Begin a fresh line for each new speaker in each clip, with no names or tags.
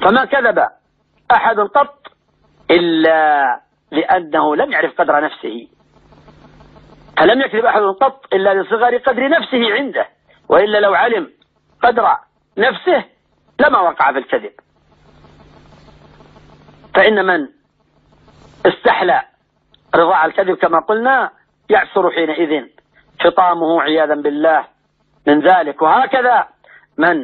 فما كذب أحد قط إلا لأنه لم يعرف قدر نفسه، فلم يكذب أحد قط إلا لصغر قدر نفسه عنده، وإلا لو علم قدر نفسه لما وقع في الكذب. فإن من استحلى رضاع الكذب كما قلنا يعسر حينئذ فطامه عياذا بالله من ذلك. وهكذا من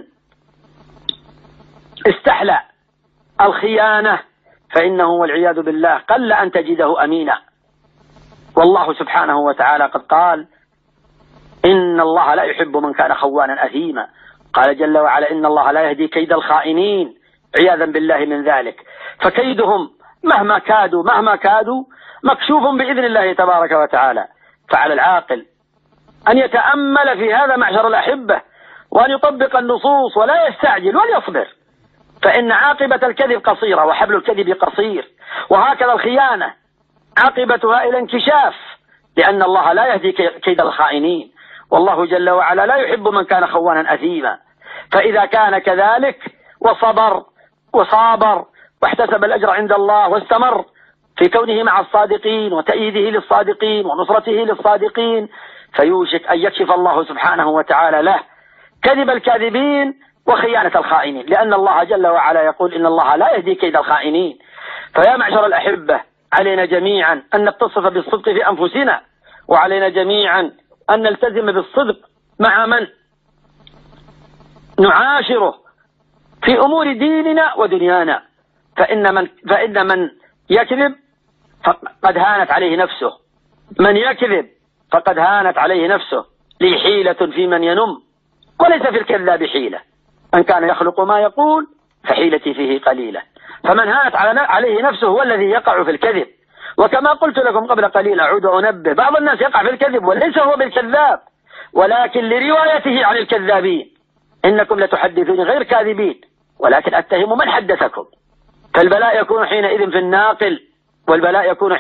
استحلى الخيانة فإنه والعياذ بالله قل أن تجده أمينا. والله سبحانه وتعالى قد قال: إن الله لا يحب من كان خوانا أثيما. قال جل وعلا: إن الله لا يهدي كيد الخائنين، عياذا بالله من ذلك. فكيدهم مهما كادوا مكشوف بإذن الله تبارك وتعالى. فعلى العاقل أن يتأمل في هذا معشر الأحبة، وأن يطبق النصوص ولا يستعجل وليصبر، فإن عاقبة الكذب قصيرة وحبل الكذب قصير. وهكذا الخيانة عاقبتها إلى انكشاف، لأن الله لا يهدي كيد الخائنين، والله جل وعلا لا يحب من كان خوانا أثيما. فإذا كان كذلك وصابر واحتسب الأجر عند الله واستمر في كونه مع الصادقين وتأييده للصادقين ونصرته للصادقين، فيوشك أن يكشف الله سبحانه وتعالى له كذب الكاذبين وخيانة الخائنين، لأن الله جل وعلا يقول: إن الله لا يهدي كيد الخائنين. فيا معشر الأحبة، علينا جميعا أن نتصف بالصدق في أنفسنا، وعلينا جميعا أن نلتزم بالصدق مع من نعاشره في أمور ديننا ودنيانا. فإن من يكذب فقد هانت عليه نفسه، من يكذب فقد هانت عليه نفسه، لي حيلة في من ينم وليس في الكذاب حيلة، من كان يخلق ما يقول فحيلتي فيه قليلة. فمن هانت عليه نفسه هو الذي يقع في الكذب. وكما قلت لكم قبل قليل أعود وأنبه، بعض الناس يقع في الكذب وليس هو بالكذاب، ولكن لروايته عن الكذابين: إنكم لتحدثون غير كاذبين ولكن أتهم من حدثكم. فالبلاء يكون حينئذ في الناقل، والبلاء يكون